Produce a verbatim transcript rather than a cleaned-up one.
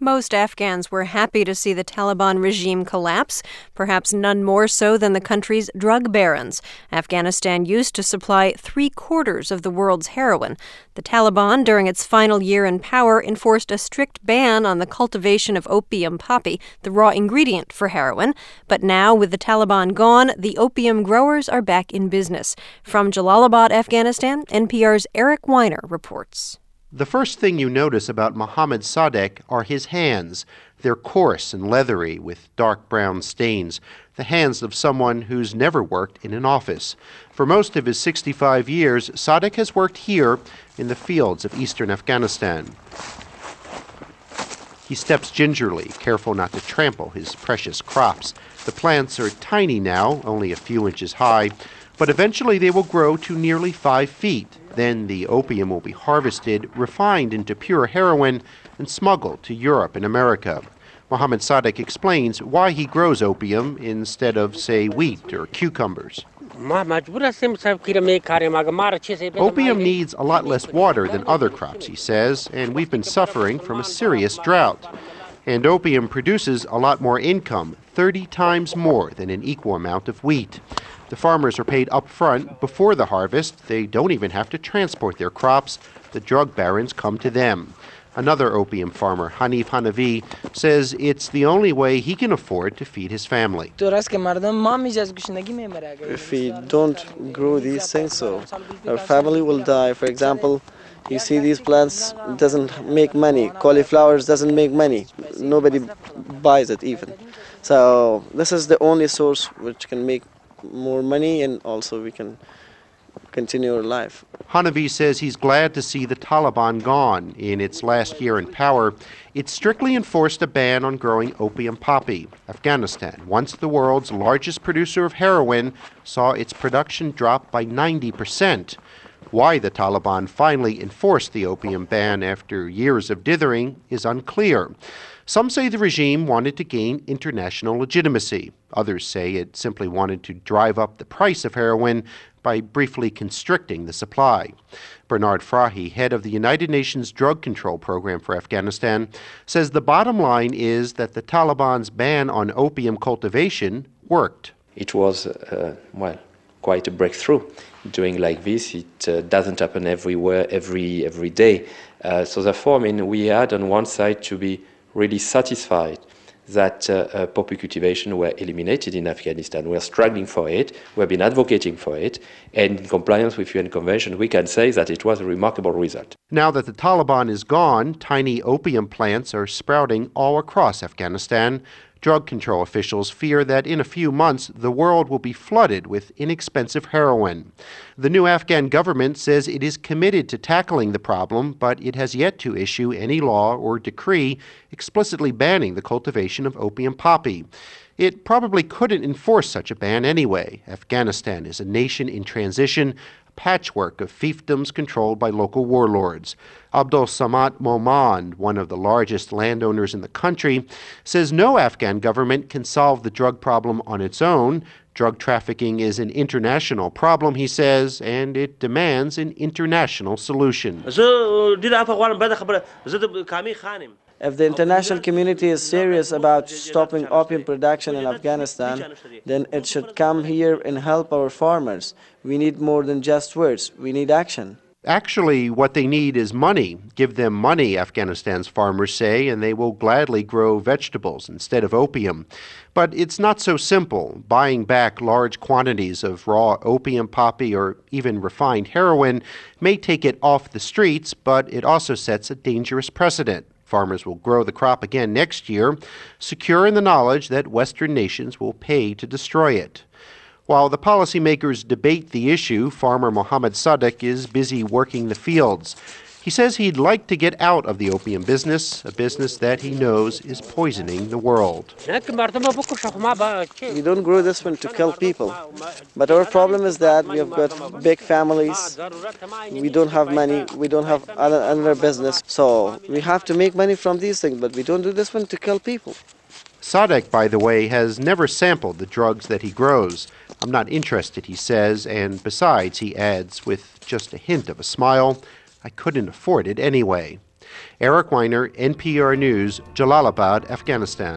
Most Afghans were happy to see the Taliban regime collapse, perhaps none more so than the country's drug barons. Afghanistan used to supply three-quarters of the world's heroin. The Taliban, during its final year in power, enforced a strict ban on the cultivation of opium poppy, the raw ingredient for heroin. But now, with the Taliban gone, the opium growers are back in business. From Jalalabad, Afghanistan, N P R's Eric Weiner reports. The first thing you notice about Mohammad Sadek are his hands. They're coarse and leathery with dark brown stains, the hands of someone who's never worked in an office. For most of his sixty-five years, Sadek has worked here in the fields of eastern Afghanistan. He steps gingerly, careful not to trample his precious crops. The plants are tiny now, only a few inches high, but eventually they will grow to nearly five feet. Then the opium will be harvested, refined into pure heroin, and smuggled to Europe and America. Mohammad Sadek explains why he grows opium instead of, say, wheat or cucumbers. Opium needs a lot less water than other crops, he says, and we've been suffering from a serious drought. And opium produces a lot more income, thirty times more than an equal amount of wheat. The farmers are paid up front before the harvest. They don't even have to transport their crops. The drug barons come to them. Another opium farmer, Hanif Hanavi, says it's the only way he can afford to feed his family. If we don't grow these things, so our family will die. For example, you see these plants doesn't make money. Cauliflowers doesn't make money. Nobody buys it even. So this is the only source which can make more money, and also we can continue our life. Hanavi says he's glad to see the Taliban gone. In its last year in power, it strictly enforced a ban on growing opium poppy. Afghanistan, once the world's largest producer of heroin, saw its production drop by ninety percent. Why the Taliban finally enforced the opium ban after years of dithering is unclear. Some say the regime wanted to gain international legitimacy. Others say it simply wanted to drive up the price of heroin by briefly constricting the supply. Bernard Frahi, head of the United Nations Drug Control Program for Afghanistan, says the bottom line is that the Taliban's ban on opium cultivation worked. It was, uh, well, quite a breakthrough. Doing like this, it uh, doesn't happen everywhere, every every day. Uh, so therefore, I mean, we had on one side to be really satisfied that uh, uh, poppy cultivation were eliminated in Afghanistan. We're struggling for it, we've been advocating for it, and in compliance with U N Convention, we can say that it was a remarkable result. Now that the Taliban is gone, tiny opium plants are sprouting all across Afghanistan. Drug control officials fear that in a few months, the world will be flooded with inexpensive heroin. The new Afghan government says it is committed to tackling the problem, but it has yet to issue any law or decree explicitly banning the cultivation of opium poppy. It probably couldn't enforce such a ban anyway. Afghanistan is a nation in transition, a patchwork of fiefdoms controlled by local warlords. Abdul Samad Momand, one of the largest landowners in the country, says no Afghan government can solve the drug problem on its own. Drug trafficking is an international problem, he says, and it demands an international solution. If the international community is serious about stopping opium production in Afghanistan, then it should come here and help our farmers. We need more than just words. We need action. Actually, what they need is money. Give them money, Afghanistan's farmers say, and they will gladly grow vegetables instead of opium. But it's not so simple. Buying back large quantities of raw opium poppy or even refined heroin may take it off the streets, but it also sets a dangerous precedent. Farmers will grow the crop again next year, secure in the knowledge that Western nations will pay to destroy it. While the policymakers debate the issue, farmer Mohammad Sadek is busy working the fields. He says he'd like to get out of the opium business, a business that he knows is poisoning the world. We don't grow this one to kill people. But our problem is that we have got big families, we don't have money, we don't have another business. So we have to make money from these things, but we don't do this one to kill people. Sadek, by the way, has never sampled the drugs that he grows. I'm not interested, he says, and besides, he adds with just a hint of a smile, I couldn't afford it anyway. Eric Weiner, N P R News, Jalalabad, Afghanistan.